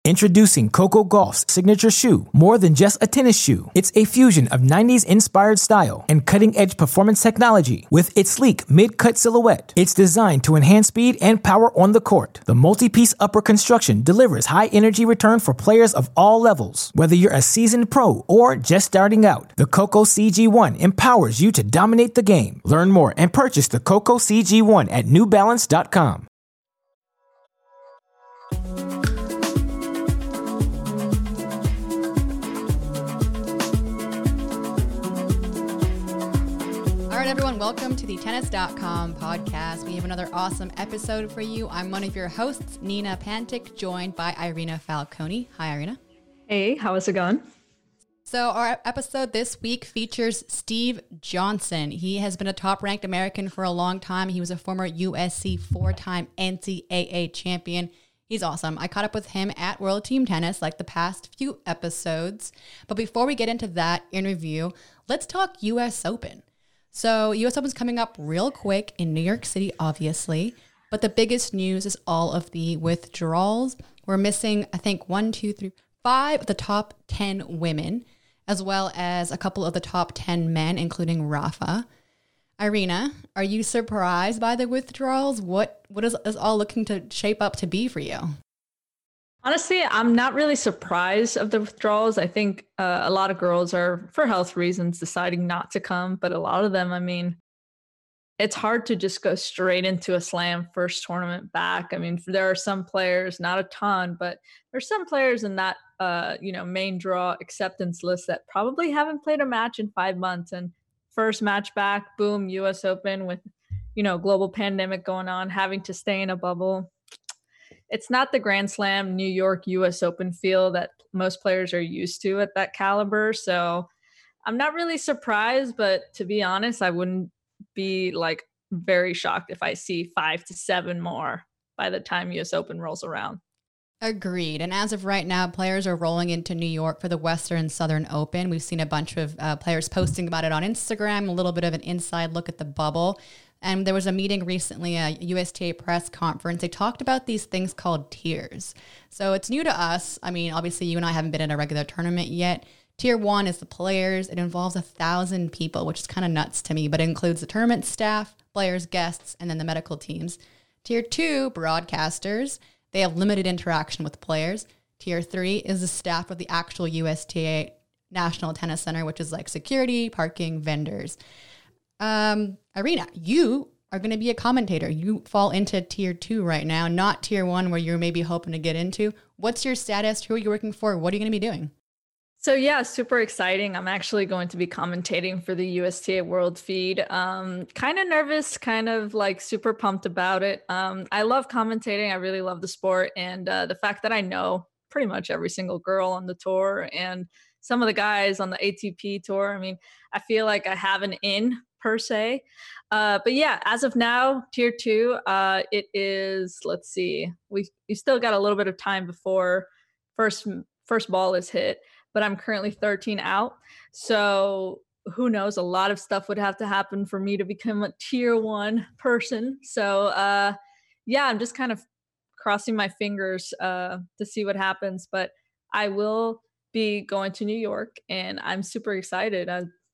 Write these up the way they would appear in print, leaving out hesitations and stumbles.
Introducing Coco Gauff's signature shoe, more than just a tennis shoe. It's a fusion of 90s-inspired style and cutting-edge performance technology. With its sleek mid-cut silhouette, it's designed to enhance speed and power on the court. The multi-piece upper construction delivers high-energy return for players of all levels. Whether you're a seasoned pro or just starting out, the Coco CG1 empowers you to dominate the game. Learn more and purchase the Coco CG1 at NewBalance.com. Everyone, welcome to the Tennis.com podcast. We have another awesome episode for you. I'm one of your hosts, Nina Pantic, joined by Irina Falcone. Hi, Irina. Hey, how is it going? So our episode this week features Steve Johnson. He has been a top-ranked American for a long time. He was a former USC four-time NCAA champion. He's awesome. I caught up with him at World Team Tennis like the past few episodes. But before we get into that interview, let's talk US Open. So US Open's coming up real quick in New York City, obviously. But the biggest news is all of the withdrawals. We're missing, I think, 5 of the top 10 women, as well as a couple of the top 10 men, including Rafa. Irina, are you surprised by the withdrawals? What is this all looking to shape up to be for you? Honestly, I'm not really surprised of the withdrawals. I think a lot of girls are, for health reasons, deciding not to come. But a lot of them, I mean, it's hard to just go straight into a slam first tournament back. I mean, there are some players, not a ton, but there's some players in that, main draw acceptance list that probably haven't played a match in 5 months. And first match back, boom, US Open with, global pandemic going on, having to stay in a bubble. It's not the Grand Slam New York US Open feel that most players are used to at that caliber. So I'm not really surprised, but to be honest, I wouldn't be very shocked if I see 5 to 7 more by the time US Open rolls around. Agreed. And as of right now, players are rolling into New York for the Western and Southern Open. We've seen a bunch of players posting about it on Instagram, a little bit of an inside look at the bubble. And there was a meeting recently, a USTA press conference. They talked about these things called tiers. So it's new to us. I mean, obviously, you and I haven't been in a regular tournament yet. Tier 1 is the players. It involves 1,000 people, which is kind of nuts to me, but it includes the tournament staff, players, guests, and then the medical teams. Tier 2, broadcasters. They have limited interaction with players. Tier 3 is the staff of the actual USTA National Tennis Center, which is like security, parking, vendors. Irina, you are going to be a commentator. You fall into tier 2 right now, not tier 1 where you're maybe hoping to get into. What's your status? Who are you working for? What are you going to be doing? So yeah, super exciting. I'm actually going to be commentating for the USTA World Feed. Kind of nervous, kind of super pumped about it. I love commentating. I really love the sport. And the fact that I know pretty much every single girl on the tour and some of the guys on the ATP tour. I mean, I feel like I have an in per se. But yeah, as of now, tier 2, it is, let's see, we still got a little bit of time before first ball is hit, but I'm currently 13 out. So who knows, a lot of stuff would have to happen for me to become a tier 1 person. So yeah, I'm just kind of crossing my fingers to see what happens, but I will be going to New York and I'm super excited.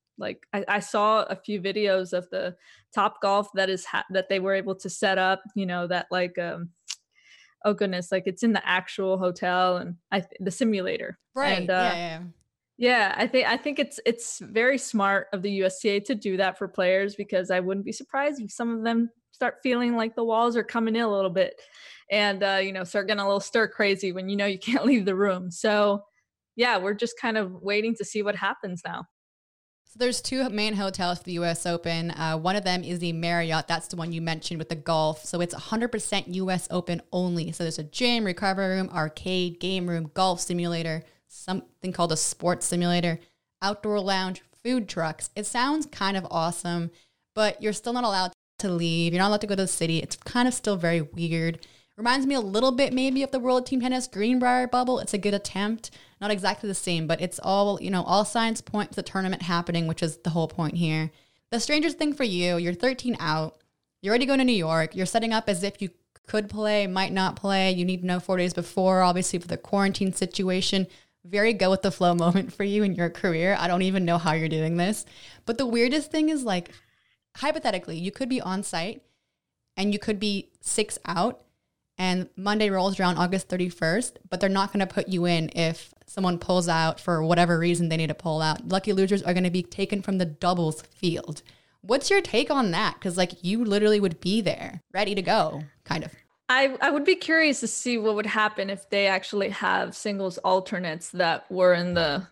I saw a few videos of the Top Golf that they were able to set up, that oh goodness, it's in the actual hotel and the simulator. Right. And, yeah. I think it's very smart of the USTA to do that for players, because I wouldn't be surprised if some of them start feeling like the walls are coming in a little bit and, start getting a little stir crazy when you can't leave the room. So yeah, we're just kind of waiting to see what happens now. So there's 2 main hotels for the US Open. One of them is the Marriott. That's the one you mentioned with the golf. So it's 100% US Open only. So there's a gym, recovery room, arcade, game room, golf simulator, something called a sports simulator, outdoor lounge, food trucks. It sounds kind of awesome, but you're still not allowed to leave. You're not allowed to go to the city. It's kind of still very weird. Reminds me a little bit maybe of the World Team Tennis Greenbrier bubble. It's a good attempt. Not exactly the same, but it's all, all signs point to the tournament happening, which is the whole point here. The strangest thing for you, you're 13 out. You're already going to New York. You're setting up as if you could play, might not play. You need to know 4 days before, obviously, for the quarantine situation. Very go with the flow moment for you in your career. I don't even know how you're doing this. But the weirdest thing is, like, hypothetically, you could be on site and you could be 6 out and Monday rolls around August 31st, but they're not going to put you in if someone pulls out for whatever reason they need to pull out. Lucky losers are going to be taken from the doubles field. What's your take on that? Because, like, you literally would be there, ready to go, kind of. I would be curious to see what would happen if they actually have singles alternates that were in the,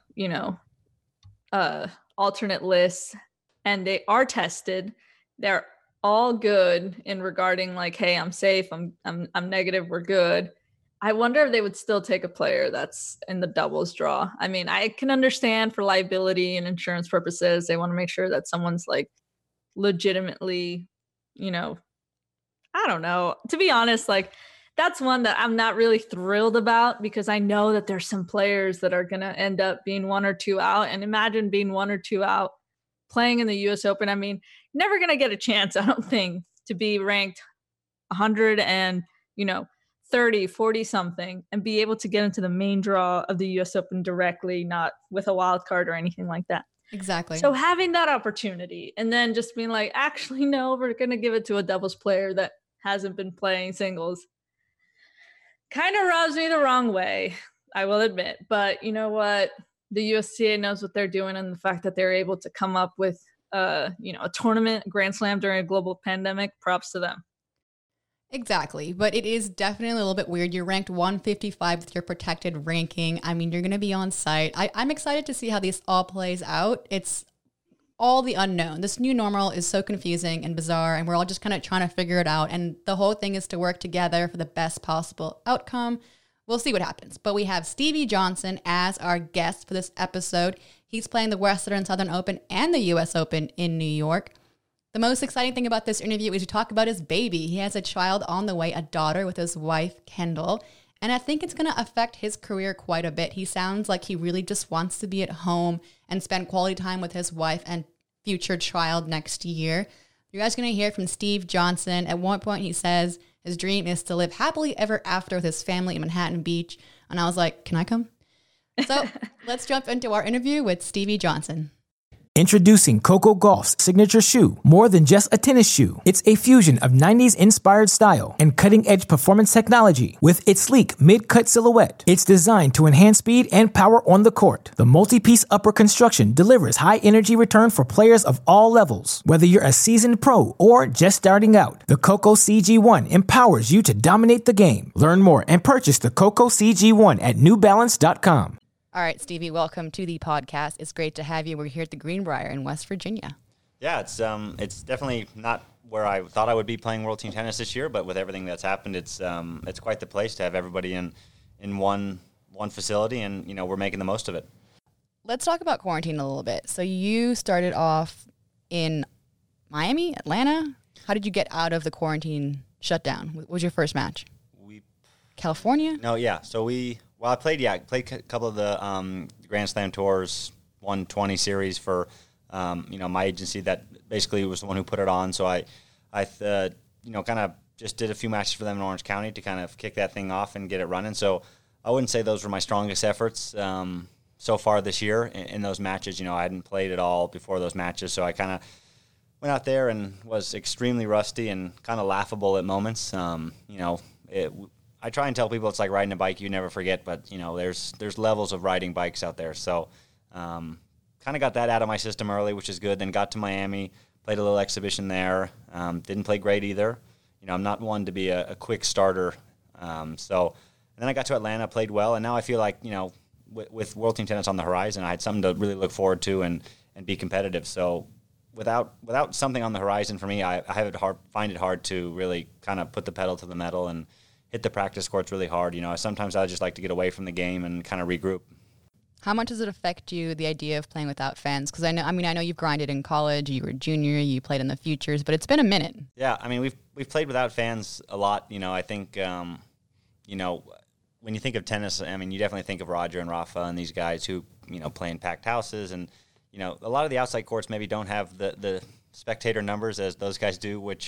alternate lists and they are tested. They're all good in regarding like, hey, I'm safe, I'm negative, we're good. I wonder if they would still take a player that's in the doubles draw. I mean, I can understand for liability and insurance purposes, they want to make sure that someone's like legitimately, I don't know. To be honest, like that's one that I'm not really thrilled about because I know that there's some players that are going to end up being 1 or 2 out. And imagine being 1 or 2 out playing in the US Open. I mean, never going to get a chance, I don't think, to be ranked 100 and, 30, 40 something and be able to get into the main draw of the US Open directly, not with a wild card or anything like that. Exactly. So having that opportunity and then just being like, actually, no, we're going to give it to a doubles player that hasn't been playing singles kind of rubs me the wrong way, I will admit. But you know what? The USTA knows what they're doing, and the fact that they're able to come up with, a tournament, Grand Slam during a global pandemic, props to them. Exactly. But it is definitely a little bit weird. You're ranked 155 with your protected ranking. I mean, you're going to be on site. I'm excited to see how this all plays out. It's all the unknown. This new normal is so confusing and bizarre, and we're all just kind of trying to figure it out. And the whole thing is to work together for the best possible outcome. We'll see what happens. But we have Stevie Johnson as our guest for this episode. He's playing the Western and Southern Open and the U.S. Open in New York. The most exciting thing about this interview is to talk about his baby. He has a child on the way, a daughter, with his wife, Kendall. And I think it's going to affect his career quite a bit. He sounds like he really just wants to be at home and spend quality time with his wife and future child next year. You guys are going to hear from Steve Johnson. At one point, he says his dream is to live happily ever after with his family in Manhattan Beach. And I was like, can I come? So let's jump into our interview with Stevie Johnson. Introducing Coco Gauff's signature shoe. More than just a tennis shoe, it's a fusion of 90s inspired style and cutting-edge performance technology. With its sleek mid-cut silhouette, it's designed to enhance speed and power on the court. The multi-piece upper construction delivers high-energy return for players of all levels. Whether you're a seasoned pro or just starting out, the Coco CG1 empowers you to dominate the game. Learn more and purchase the Coco CG1 at newbalance.com. All right, Stevie, welcome to the podcast. It's great to have you. We're here at the Greenbrier in West Virginia. Yeah, it's definitely not where I thought I would be playing World Team Tennis this year, but with everything that's happened, it's quite the place to have everybody in one facility, and we're making the most of it. Let's talk about quarantine a little bit. So you started off in Miami, Atlanta. How did you get out of the quarantine shutdown? What was your first match? California? No, yeah. So I played a couple of the Grand Slam tours, 120 series for, my agency that basically was the one who put it on. So I kind of just did a few matches for them in Orange County to kind of kick that thing off and get it running. So I wouldn't say those were my strongest efforts so far this year in those matches. I hadn't played at all before those matches, so I kind of went out there and was extremely rusty and kind of laughable at moments. I try and tell people it's like riding a bike, you never forget, but there's levels of riding bikes out there. So kind of got that out of my system early, which is good. Then got to Miami, played a little exhibition there. Didn't play great either. I'm not one to be a quick starter. And then I got to Atlanta, played well, and now I feel like, with World Team Tennis on the horizon, I had something to really look forward to and be competitive. So without something on the horizon for me, I find it hard to really kind of put the pedal to the metal and hit the practice courts really hard. Sometimes I just like to get away from the game and kind of regroup. How much does it affect you, the idea of playing without fans? Because I know you've grinded in college, you were a junior, you played in the futures, but it's been a minute. Yeah, I mean, we've played without fans a lot. I think, when you think of tennis, I mean, you definitely think of Roger and Rafa and these guys who, play in packed houses. And, a lot of the outside courts maybe don't have the spectator numbers as those guys do, which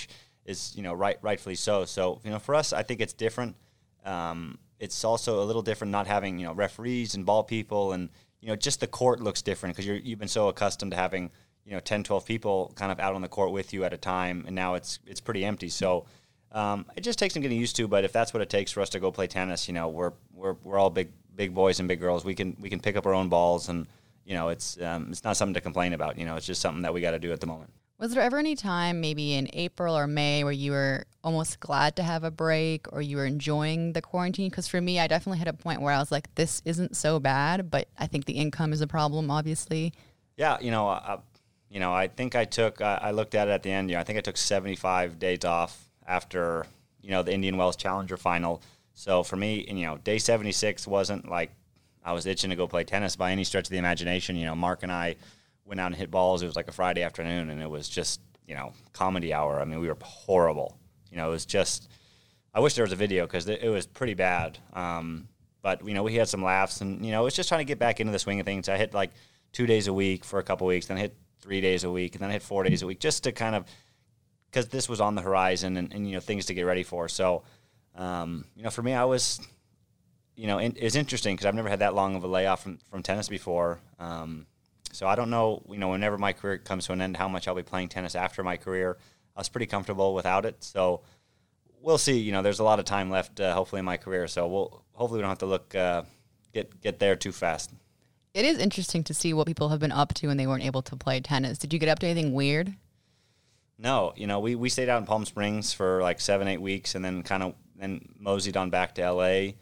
is rightfully so. So for us, I think it's different. It's also a little different not having referees and ball people, and just the court looks different because you've been so accustomed to having 10, 12 people kind of out on the court with you at a time, and now it's pretty empty. So it just takes some getting used to. But if that's what it takes for us to go play tennis, we're all big boys and big girls. We can pick up our own balls, and it's not something to complain about. It's just something that we got to do at the moment. Was there ever any time, maybe in April or May, where you were almost glad to have a break, or you were enjoying the quarantine? Because for me, I definitely hit a point where I was like, this isn't so bad, but I think the income is a problem, obviously. Yeah, I think I looked at it at the end. I think I took 75 days off after the Indian Wells Challenger final. So for me, day 76 wasn't like I was itching to go play tennis by any stretch of the imagination. Mark and I went out and hit balls. It was like a Friday afternoon, and it was just, comedy hour. I mean, we were horrible. It was just, I wish there was a video because it was pretty bad. But, we had some laughs, and, it was just trying to get back into the swing of things. I hit like 2 days a week for a couple weeks, then I hit 3 days a week, and then I hit 4 days a week just to kind of, because this was on the horizon and things to get ready for. So, for me, I was, it's interesting because I've never had that long of a layoff from tennis before. So I don't know, whenever my career comes to an end, how much I'll be playing tennis after my career. I was pretty comfortable without it. So we'll see. There's a lot of time left, hopefully, in my career. So hopefully we don't have to look, get there too fast. It is interesting to see what people have been up to when they weren't able to play tennis. Did you get up to anything weird? No. We stayed out in Palm Springs for like 7-8 weeks and then moseyed on back to L.A.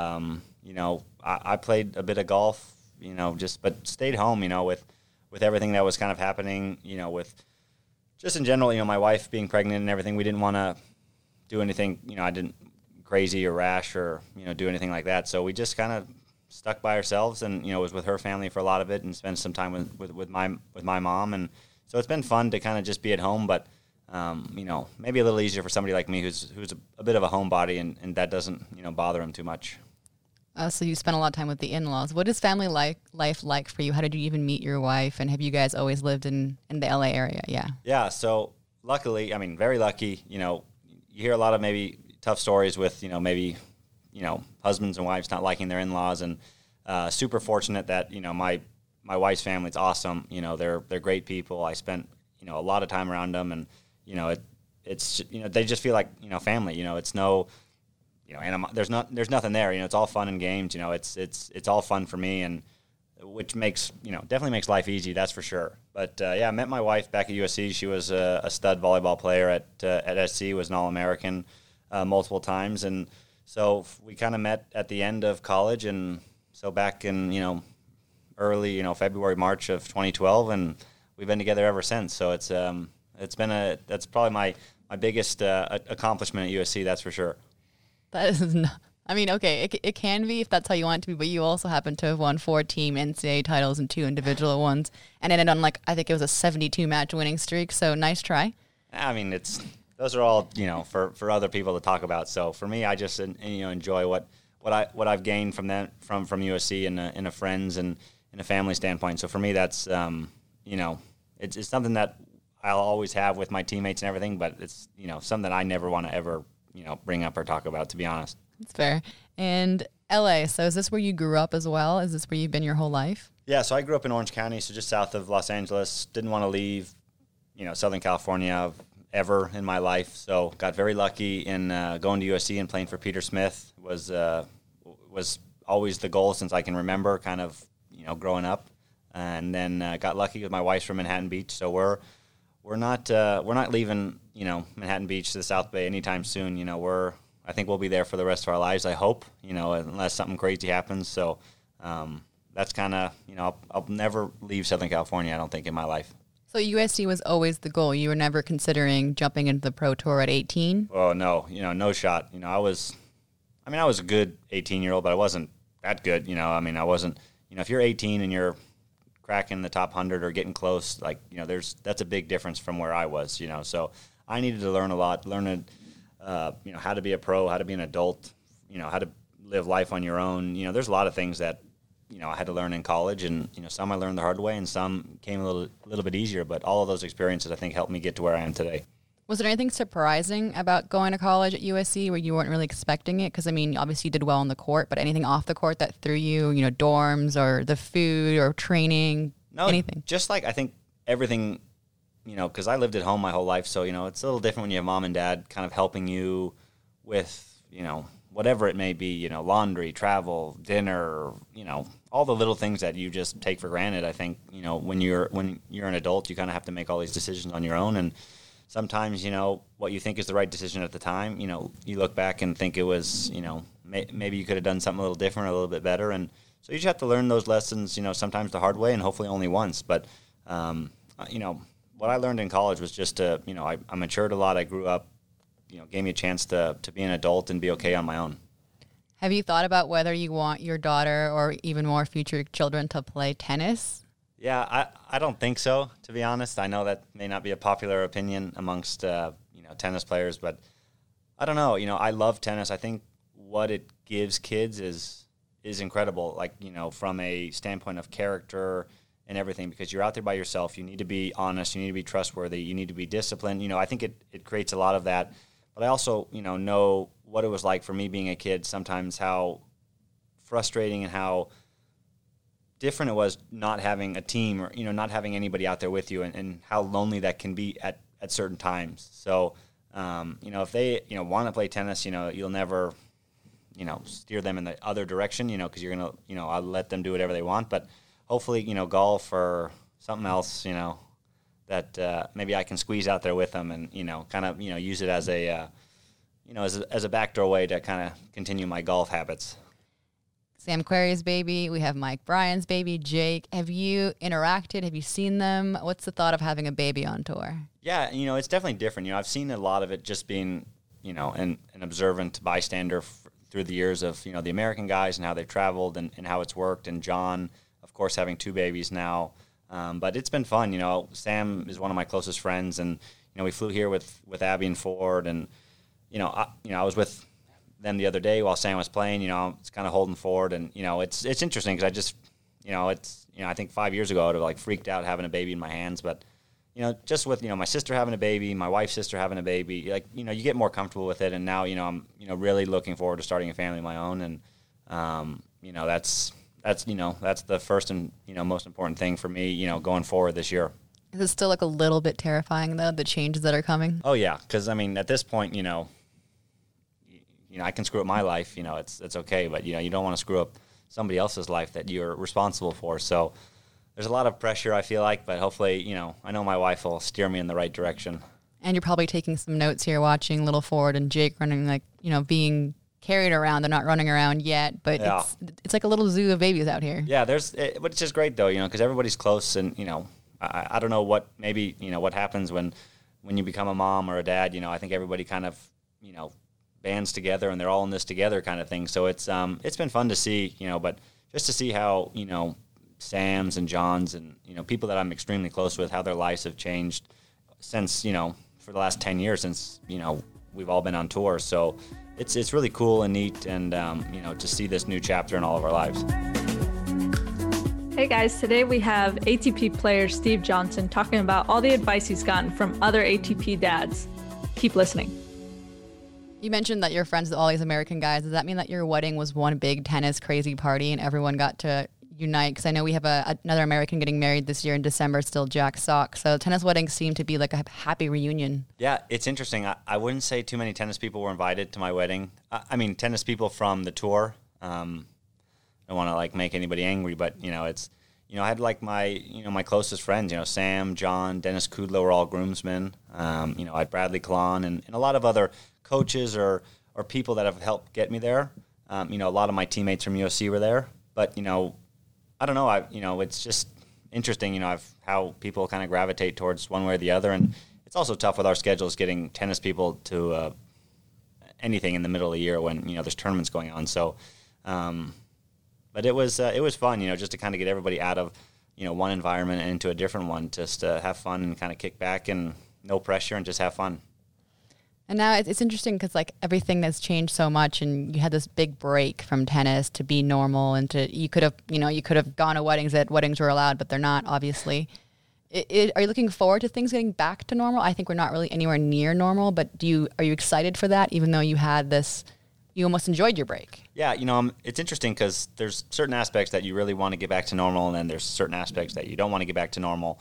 I played a bit of golf. But stayed home, with everything that was kind of happening, with just in general, my wife being pregnant and everything. We didn't want to do anything, I didn't crazy or rash or, do anything like that. So we just kind of stuck by ourselves and, was with her family for a lot of it and spent some time with my mom. And so it's been fun to kind of just be at home, but, maybe a little easier for somebody like me who's a bit of a homebody and that doesn't, bother him too much. So you spent a lot of time with the in-laws. What is family life like for you? How did you even meet your wife? And have you guys always lived in the LA area? Yeah. Yeah. So luckily, very lucky, you hear a lot of maybe tough stories with, maybe, husbands and wives not liking their in-laws, and super fortunate that, my wife's family's awesome. They're great people. I spent, a lot of time around them, and, it's, they just feel like, family, it's no, there's nothing there. It's all fun and games. It's all fun for me, and which makes definitely makes life easy. That's for sure. But I met my wife back at USC. She was a stud volleyball player at SC. Was an All-American multiple times, and so we kind of met at the end of college, and so back in early February, March of 2012, and we've been together ever since. So it's been that's probably my biggest accomplishment at USC. That's for sure. That is not, okay, it can be if that's how you want it to be, but you also happen to have won 4 team NCAA titles and 2 individual ones, and ended on I think it was a 72 match winning streak. So nice try. Those are all for other people to talk about. So for me, I just enjoy what I've gained from that from USC in a friends and in a family standpoint. So for me, that's it's something that I'll always have with my teammates and everything, but it's something I never want to ever bring up or talk about, to be honest. That's fair. And LA, so is this where you grew up as well? Is this where you've been your whole life? Yeah, so I grew up in Orange County, so just south of Los Angeles. Didn't want to leave, Southern California ever in my life. So got very lucky in going to USC and playing for Peter Smith. Was always the goal since I can remember, kind of, growing up. And then got lucky with my wife's from Manhattan Beach, so we're not leaving, Manhattan Beach to the South Bay anytime soon. I think we'll be there for the rest of our lives, I hope, unless something crazy happens. So that's kind of, I'll never leave Southern California, I don't think, in my life. So USC was always the goal. You were never considering jumping into the Pro Tour at 18? Oh, no, no shot. I was a good 18-year-old, but I wasn't that good. I wasn't, if you're 18 and you're cracking the top 100 or getting close, that's a big difference from where I was, so I needed to learn a lot, how to be a pro, how to be an adult, how to live life on your own. There's a lot of things that, I had to learn in college, and, some I learned the hard way and some came a little bit easier, but all of those experiences I think helped me get to where I am today. Was there anything surprising about going to college at USC where you weren't really expecting it? Because, I mean, obviously you did well on the court, but anything off the court that threw you, dorms or the food or training, anything? Just like I think everything, because I lived at home my whole life. So, it's a little different when you have mom and dad kind of helping you with, whatever it may be, laundry, travel, dinner, all the little things that you just take for granted. I think, when you're an adult, you kind of have to make all these decisions on your own. And sometimes, what you think is the right decision at the time, you look back and think it was, maybe you could have done something a little different, a little bit better. And so you just have to learn those lessons, sometimes the hard way and hopefully only once. But, what I learned in college was just to, I matured a lot. I grew up, gave me a chance to be an adult and be okay on my own. Have you thought about whether you want your daughter or even more future children to play tennis? Yeah, I don't think so, to be honest. I know that may not be a popular opinion amongst, tennis players, but I don't know. I love tennis. I think what it gives kids is incredible, like, from a standpoint of character and everything, because you're out there by yourself. You need to be honest. You need to be trustworthy. You need to be disciplined. I think it creates a lot of that. But I also, know what it was like for me being a kid, sometimes how frustrating and how different it was not having a team or, not having anybody out there with you and how lonely that can be at certain times. So, if they, want to play tennis, you'll never, steer them in the other direction, because you're going to, I'll let them do whatever they want. But hopefully, golf or something else, that maybe I can squeeze out there with them and, kind of, use it as a, as a backdoor way to kind of continue my golf habits. Sam Querrey's baby. We have Mike Bryan's baby, Jake. Have you interacted? Have you seen them? What's the thought of having a baby on tour? Yeah, it's definitely different. I've seen a lot of it just being, an observant bystander through the years of, the American guys and how they've traveled and how it's worked. And John, of course, having 2 babies now. But it's been fun. Sam is one of my closest friends, and we flew here with Abby and Ford, and I was with them the other day while Sam was playing. It's kind of holding Ford, and it's interesting because I just I think 5 years ago I would have freaked out having a baby in my hands, but just with my sister having a baby, my wife's sister having a baby, you get more comfortable with it, and now I'm really looking forward to starting a family of my own, and that's the first and most important thing for me, going forward this year. Is it still a little bit terrifying though, the changes that are coming? Oh yeah, because at this point, I can screw up my life, it's okay, but you don't want to screw up somebody else's life that you're responsible for. So there's a lot of pressure, I feel like, but hopefully, I know my wife will steer me in the right direction. And you're probably taking some notes here, watching little Ford and Jake running, being carried around. They're not running around yet, but yeah. It's like a little zoo of babies out here. Yeah, but it's just great though, because everybody's close, and I don't know what maybe what happens when you become a mom or a dad. I think everybody kind of bands together and they're all in this together kind of thing. So it's been fun to see, but just to see how Sam's and John's and people that I'm extremely close with, how their lives have changed since for the last 10 years since we've all been on tour. So it's really cool and neat, and to see this new chapter in all of our lives. Hey guys, today we have ATP player Steve Johnson talking about all the advice he's gotten from other ATP dads. Keep listening. You mentioned that you're friends with all these American guys. Does that mean that your wedding was one big tennis crazy party and everyone got to unite? Because I know we have another American getting married this year in December, still Jack Sock. So tennis weddings seem to be like a happy reunion. Yeah, it's interesting. I wouldn't say too many tennis people were invited to my wedding. I mean, tennis people from the tour. I don't want to make anybody angry, but it's I had my closest friends. Sam, John, Dennis Kudla were all groomsmen. I had Bradley Klon and a lot of other coaches or people that have helped get me there. A lot of my teammates from USC were there, but I don't know. It's just interesting. How people kind of gravitate towards one way or the other, and it's also tough with our schedules getting tennis people to anything in the middle of the year when there's tournaments going on. So, but it was fun. Just to kind of get everybody out of one environment and into a different one, just to have fun and kind of kick back and no pressure and just have fun. And now it's interesting because everything has changed so much, and you had this big break from tennis to be normal, and you could have gone to weddings that weddings were allowed, but they're not, obviously. Are you looking forward to things getting back to normal? I think we're not really anywhere near normal, but are you excited for that, even though you almost enjoyed your break? Yeah, it's interesting because there's certain aspects that you really want to get back to normal, and then there's certain aspects that you don't want to get back to normal.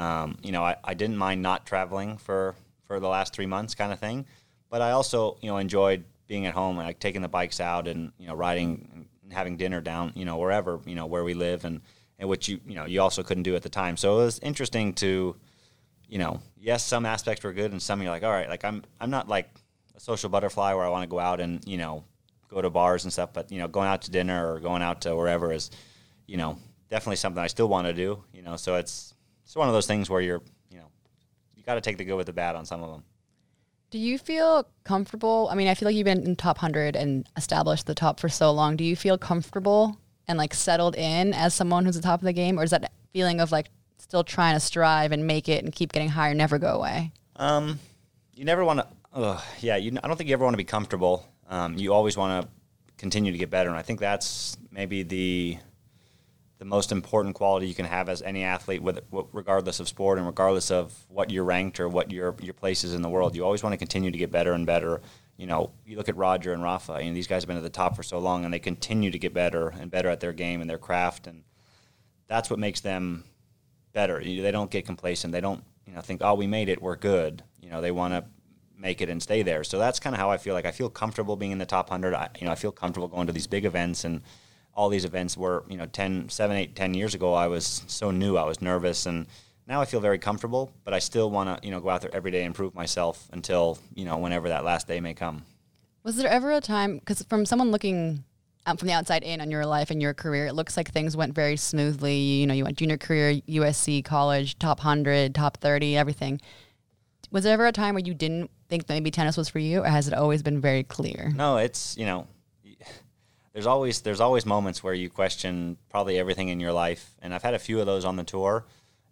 I didn't mind not traveling for the last 3 months kind of thing, but I also, enjoyed being at home and like taking the bikes out and, riding and having dinner down, wherever, where we live and which you also couldn't do at the time. So it was interesting to, yes, some aspects were good and some you're like, all right, like I'm not like a social butterfly where I want to go out and, go to bars and stuff, but, going out to dinner or going out to wherever is, definitely something I still want to do, so it's one of those things where you got to take the good with the bad on some of them. Do you feel comfortable? I mean, I feel like you've been in top 100 and established the top for so long. Do you feel comfortable and like settled in as someone who's at the top of the game? Or is that feeling of like still trying to strive and make it and keep getting higher never go away? You never want to, I don't think you ever want to be comfortable. You always want to continue to get better. And I think that's maybe the most important quality you can have as any athlete, regardless of sport and regardless of what you're ranked or what your place is in the world. You always want to continue to get better and better. You look at Roger and Rafa, these guys have been at the top for so long, and they continue to get better and better at their game and their craft, and that's what makes them better. They don't get complacent. They don't, think, oh, we made it, we're good. They want to make it and stay there. So that's kind of how I feel. Like I feel comfortable being in the top 100. I feel comfortable going to these big events, and all these events were, 7, 8, 10 years ago, I was so new, I was nervous, and now I feel very comfortable, but I still want to, go out there every day and prove myself until, whenever that last day may come. Was there ever a time, because from someone looking from the outside in on your life and your career, it looks like things went very smoothly. You went junior career, USC, college, top 100, top 30, everything. Was there ever a time where you didn't think that maybe tennis was for you, or has it always been very clear? No, it's, there's always moments where you question probably everything in your life, and I've had a few of those on the tour.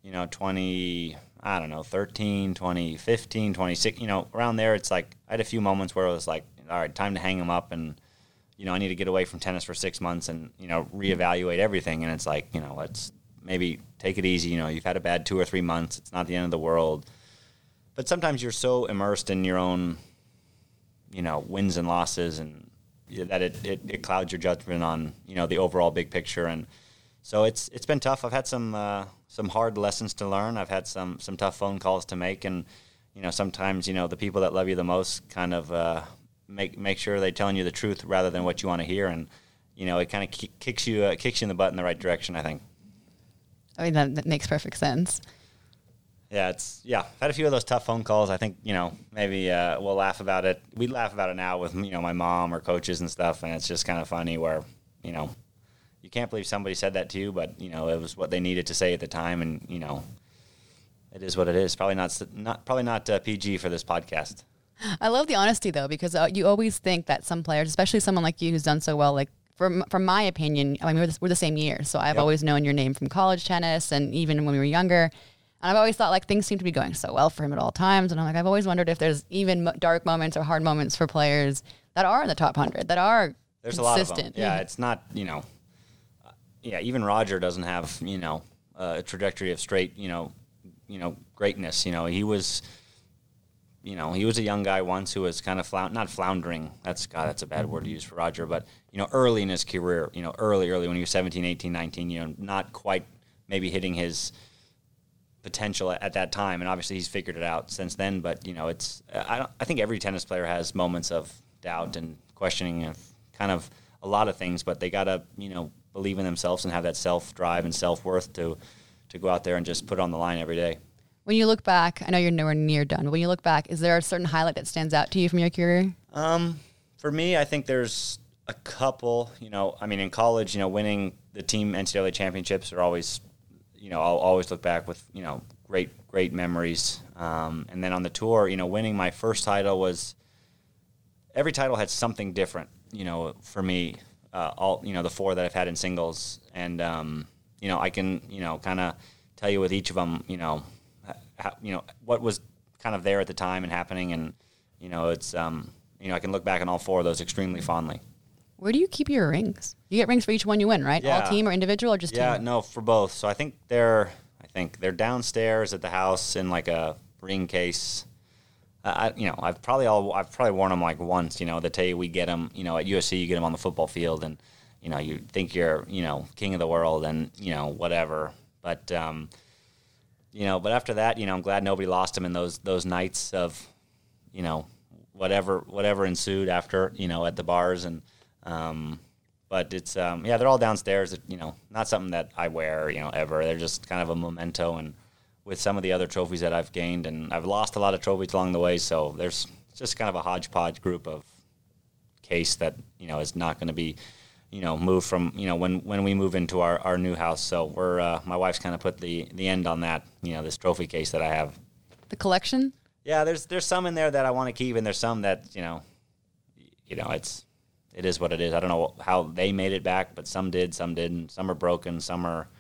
2013, 2015, 2016, around there, it's like I had a few moments where it was like, all right, time to hang them up, and I need to get away from tennis for 6 months and reevaluate everything. And it's like, let's maybe take it easy. You've had a bad 2 or 3 months. It's not the end of the world. But sometimes you're so immersed in your own, wins and losses, and that it clouds your judgment on the overall big picture. And so it's been tough. I've had some hard lessons to learn. I've had some tough phone calls to make, and sometimes the people that love you the most kind of make sure they're telling you the truth rather than what you want to hear, and it kind of kicks you in the butt in the right direction, I think. I mean, that makes perfect sense. Yeah, I've had a few of those tough phone calls. I think, maybe we'll laugh about it. We laugh about it now with, my mom or coaches and stuff, and it's just kind of funny where, you can't believe somebody said that to you, but, it was what they needed to say at the time, and, it is what it is. Probably not PG for this podcast. I love the honesty, though, because you always think that some players, especially someone like you who's done so well, like, from my opinion, I mean, we're the same year, so I've always known your name from college tennis and even when we were younger. And I've always thought, like, things seem to be going so well for him at all times. And I'm like, I've always wondered if there's even dark moments or hard moments for players that are in the top 100, that are there's consistent. A lot of them. Yeah, it's not, even Roger doesn't have, a trajectory of straight, greatness. He was a young guy once who was kind of not floundering. That's a bad word to use for Roger, but, early in his career, early when he was 17, 18, 19, not quite maybe hitting his potential at that time, and obviously he's figured it out since then. But I think every tennis player has moments of doubt and questioning of kind of a lot of things, but they gotta believe in themselves and have that self drive and self worth to go out there and just put it on the line every day. When you look back, I know you're nowhere near done, but when you look back, is there a certain highlight that stands out to you from your career? For me, I think there's a couple. In college, winning the team NCAA championships are always. I'll always look back with, great memories. And then on the tour, winning my first title every title had something different, for me, the 4 that I've had in singles. And, I can, kind of tell you with each of them, what was kind of there at the time and happening. And, it's, I can look back on all 4 of those extremely fondly. Where do you keep your rings? You get rings for each one you win, right? Yeah. All team or individual or just team? Yeah, no, for both. So I think they're think. They're downstairs at the house in like a ring case. I've probably worn them like once. They tell you we get them. At USC you get them on the football field, and you think you're king of the world, and whatever. But but after that, I'm glad nobody lost them in those nights of whatever ensued after at the bars, and but it's they're all downstairs. Not something that I wear ever. They're just kind of a memento, and with some of the other trophies that I've gained, and I've lost a lot of trophies along the way, so there's just kind of a hodgepodge group of case that is not going to be moved from when we move into our new house. So we're my wife's kind of put the end on that, this trophy case that I have. The collection? Yeah, there's some in there that I want to keep, and there's some that it is what it is. I don't know how they made it back, but some did, some didn't. Some are broken, some are,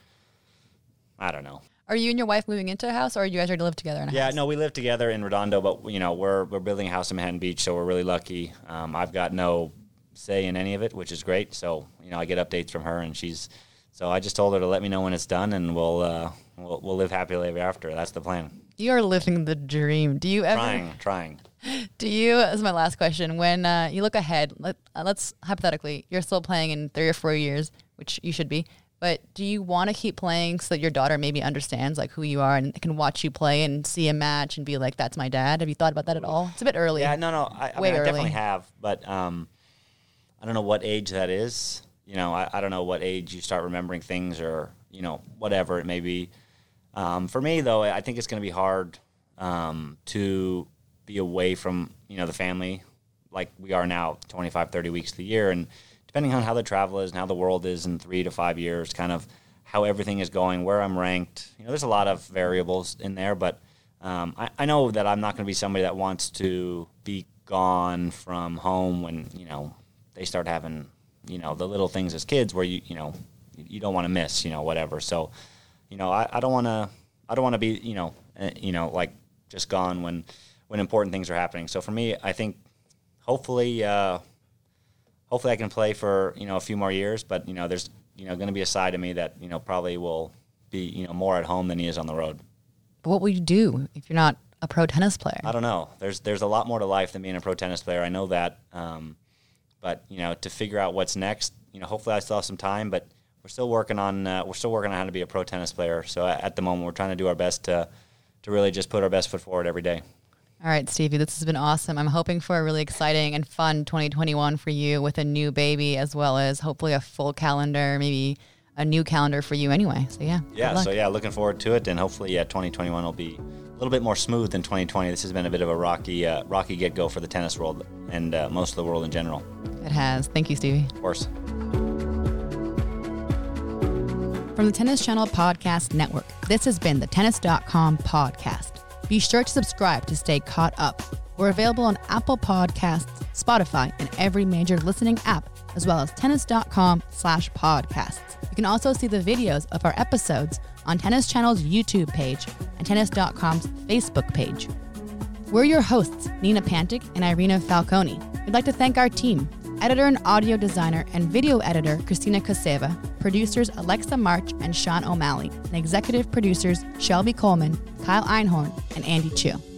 I don't know. Are you and your wife moving into a house, or are you guys already live together in a house? Yeah, no, we live together in Redondo, but we're building a house in Manhattan Beach, so we're really lucky. I've got no say in any of it, which is great. So I get updates from her, and so I just told her to let me know when it's done, and we'll live happily ever after. That's the plan. You are living the dream. Do you ever trying? Do you? This is my last question. When you look ahead, let's hypothetically, you're still playing in 3 or 4 years, which you should be. But do you want to keep playing so that your daughter maybe understands like who you are and can watch you play and see a match and be like, "That's my dad"? Have you thought about that at all? It's a bit early. Yeah, no, I definitely have, but I don't know what age that is. I don't know what age you start remembering things, or whatever it may be. For me though, I think it's going to be hard to be away from the family like we are now, 25, 30 weeks of the year, and depending on how the travel is and how the world is in 3 to 5 years, kind of how everything is going, where I'm ranked. There's a lot of variables in there, but I know that I'm not going to be somebody that wants to be gone from home when, they start having, the little things as kids where you don't want to miss, whatever. So, I don't want to be, like just gone when important things are happening. So for me, I think hopefully I can play for, a few more years, but, there's, going to be a side of me that, probably will be, more at home than he is on the road. But what will you do if you're not a pro tennis player? I don't know. There's a lot more to life than being a pro tennis player. I know that. But, to figure out what's next, hopefully I still have some time, but we're still working on how to be a pro tennis player. So at the moment, we're trying to do our best to really just put our best foot forward every day. All right, Stevie, this has been awesome. I'm hoping for a really exciting and fun 2021 for you with a new baby, as well as hopefully a full calendar, maybe a new calendar for you anyway. So, yeah. Yeah, looking forward to it. And hopefully, 2021 will be a little bit more smooth than 2020. This has been a bit of a rocky get-go for the tennis world and most of the world in general. It has. Thank you, Stevie. Of course. From the Tennis Channel Podcast Network, this has been the Tennis.com podcast. Be sure to subscribe to stay caught up. We're available on Apple Podcasts, Spotify, and every major listening app, as well as tennis.com/podcasts. You can also see the videos of our episodes on Tennis Channel's YouTube page and Tennis.com's Facebook page. We're your hosts, Nina Pantic and Irina Falcone. We'd like to thank our team, editor and audio designer and video editor Christina Kaseva, producers Alexa March and Sean O'Malley, and executive producers Shelby Coleman, Kyle Einhorn, and Andy Chu.